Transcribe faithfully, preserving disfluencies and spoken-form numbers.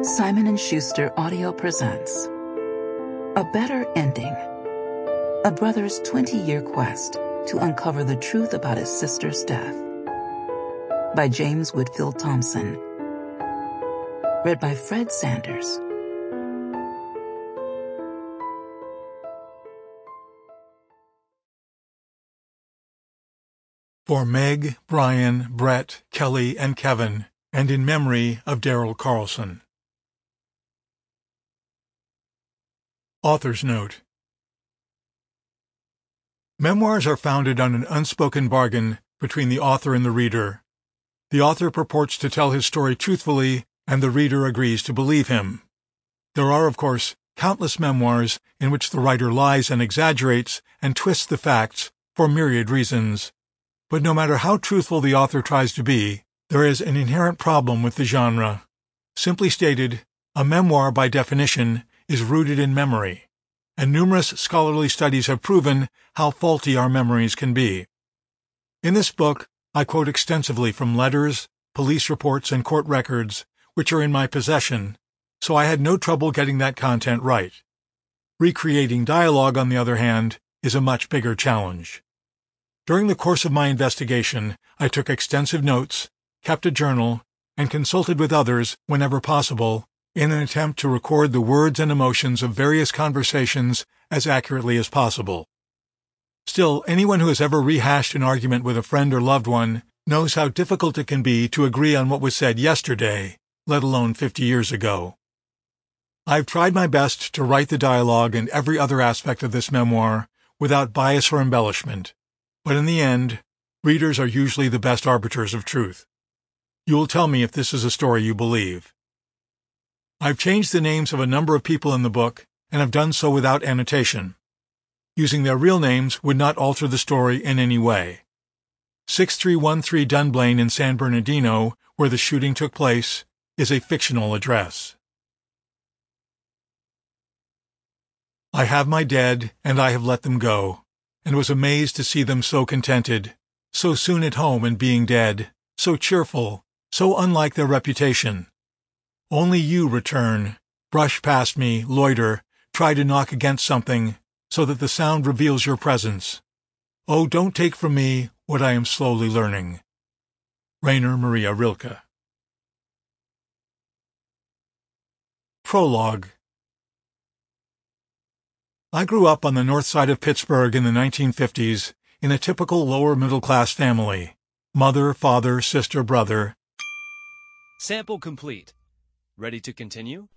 Simon and Schuster Audio presents A Better Ending, a brother's twenty-year quest to uncover the truth about his sister's death. By James Whitfield Thompson. Read by Fred Sanders. For Meg, Brian, Brett, Kelly, and Kevin, and in memory of Daryl Carlson. Author's Note. Memoirs are founded on an unspoken bargain between the author and the reader. The author purports to tell his story truthfully, and the reader agrees to believe him. There are, of course, countless memoirs in which the writer lies and exaggerates and twists the facts for myriad reasons. But no matter how truthful the author tries to be, there is an inherent problem with the genre. Simply stated, a memoir by definition is rooted in memory, and numerous scholarly studies have proven how faulty our memories can be. In this book, I quote extensively from letters, police reports, and court records, which are in my possession, so I had no trouble getting that content right. Recreating dialogue, on the other hand, is a much bigger challenge. During the course of my investigation, I took extensive notes, kept a journal, and consulted with others whenever possible in an attempt to record the words and emotions of various conversations as accurately as possible. Still, anyone who has ever rehashed an argument with a friend or loved one knows how difficult it can be to agree on what was said yesterday, let alone fifty years ago. I've tried my best to write the dialogue and every other aspect of this memoir without bias or embellishment. But in the end, readers are usually the best arbiters of truth. You will tell me if this is a story you believe. I've changed the names of a number of people in the book, and have done so without annotation. Using their real names would not alter the story in any way. six three one three Dunblane in San Bernardino, where the shooting took place, is a fictional address. I have my dead, and I have let them go, and was amazed to see them so contented, so soon at home and being dead, so cheerful, so unlike their reputation. Only you return, brush past me, loiter, try to knock against something, so that the sound reveals your presence. Oh, don't take from me what I am slowly learning. Rainer Maria Rilke. Prologue. I grew up on the north side of Pittsburgh in the nineteen fifties in a typical lower-middle-class family. Mother, father, sister, brother. Sample complete. Ready to continue?